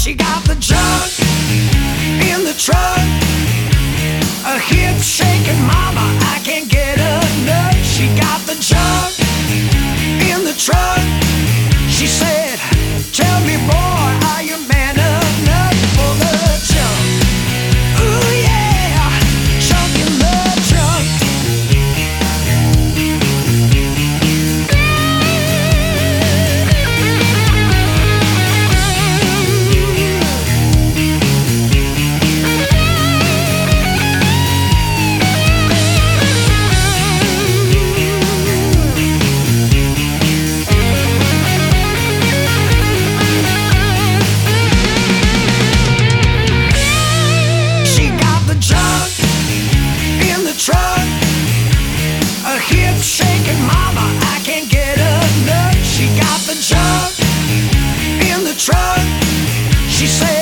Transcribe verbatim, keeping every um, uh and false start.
She got the junk in the truck, a hip shaking mama, I can't get enough. She got the junk in the truck. She said, tell me boy, are you man enough for the junk? Ooh yeah, junk in the trunk. Truck, a hip shaking mama, I can't get enough. She got the junk in the truck. She said,